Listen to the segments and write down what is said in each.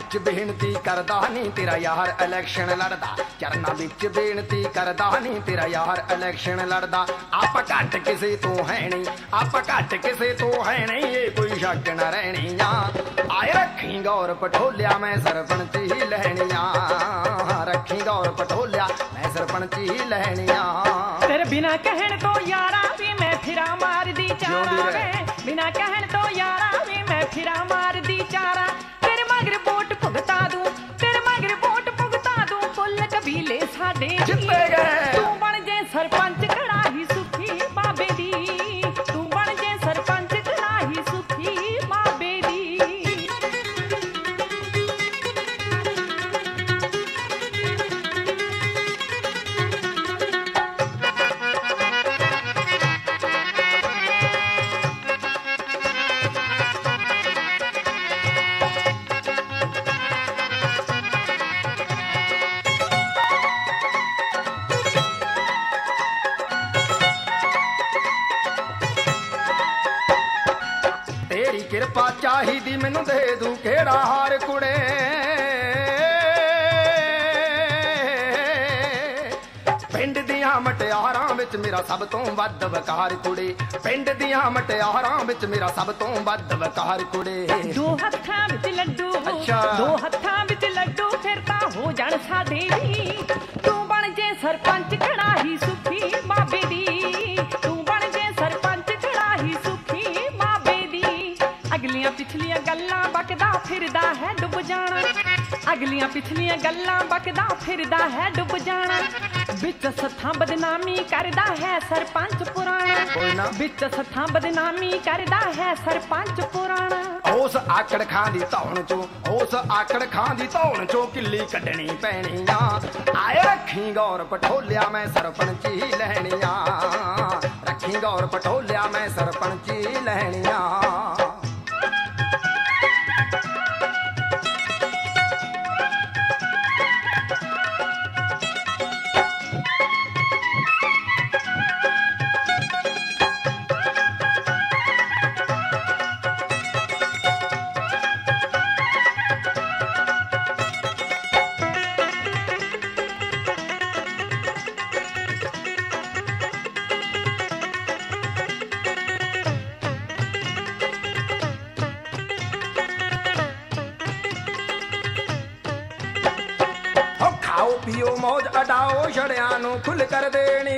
विच बेनती करदा नी तेरा यार इलैक्शन लड़दा, चरना विच बेनती करदा नी तेरा यार इलैक्शन लड़दा। आप घट किसे तो है नहीं, आप घट किसे तो है नहीं, ये कोई शक न रहनिया। आए रखी गौर पठोलिया मैं सरपंच ही लहनिया, रखी गौर पठोलिया मैं सरपंच ही लहनिया। तेरे बिना कहन तो यारा भी मैं फिरा मार दी चारा वे, बिना कहन तो यारा भी मैं फिरा मार दी चारा। तेरे मगर वोट भुगता दूं, तेरे मगर वोट भुगता दूं, कुल कबीले साडे जित्ते गए। तू बन जे सरपंच खड़ा ही सुखी बाबे दी, तू बन जे सरपंच खड़ा ही सुखी बाबे दी। तेरी किरपा चाहिदी मैनू दे दूं केड़ा हार कुड़े। पिंड दियां मटियारां विच मेरा सब तो वध वकार कुड़े, पिंड दियां मटियारां विच मेरा सब तो वध वकार कुड़े। दो हत्थां विच लड्डू, अच्छा। दो हत्थां विच लड्डू फिर तां हो जाण साडे दी। तू बन जे सरपंच खड़ा ही सुखी बाबे दी, तू बन जे सरपंच खड़ा ही सुखी बाबे दी। अगलियां पिछलियां गल्लां बकदा फिरदा है डुब जाना, अगलियां पिछलियां गल्लां बकदा फिरदा है डुब जाना। विच सत्थां बदनामी करदा है सरपंच पुराना, विच सत्थां बदनामी करदा है सरपंच पुराना। उस आकड़ खां दी धौण चो, उस आकड़ खां दी धौण चो किल्ली कड्ढनी पैणिया। आए रखी गौर पठोलिया मैं सरपंच ही लहनिया, रखी गौर पठोलिया मैं सरपंच ही लहनिया। खाओ पियो मौज अडाओ छड़ियां नू खुल कर देनी।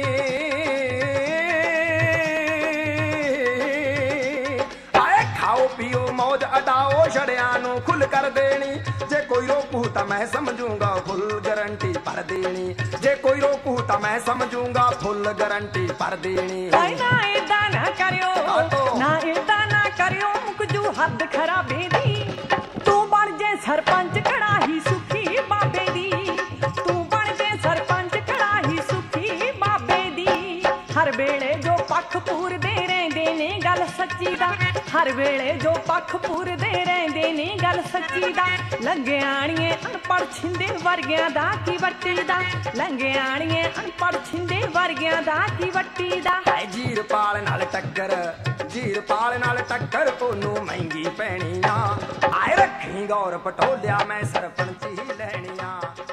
आए खाओ पियो मौज अडाओ छड़ियां नू खुल कर देनी। जे कोई रोकू तां मैं समझूंगा फुल गारंटी पर देनी, जे कोई रोकू तां मैं समझूंगा फुल गारंटी पर देनी। ना इदा ना करियो, ना इदा ना करियो मुकजू हद खराबे दी। तू बन जे सरपंच खड़ा ही सुखी बाबे दी, तू बन जे सरपंच खड़ा ही सुखी बाबे दी। हर वेले जो पक्ष पूरदे रहिंदे ने गल सच्ची दा, हर वेले जो पक्ष पूरदे रहिंदे ने गल सच्ची दा। लंघियाणिए अनपढ़ छिंदे वर्गियां दा की वट्टी दा, लंघियाणिए अनपढ़ छिंदे वर्गियां दा की वट्टी दा। हाय जीरपाल नाल टक्कर, जीरपाल नाल टक्कर ओनू महंगी पैणिया। आए रखी गौर पठोलिया मैं सरपंच ही लहनिया।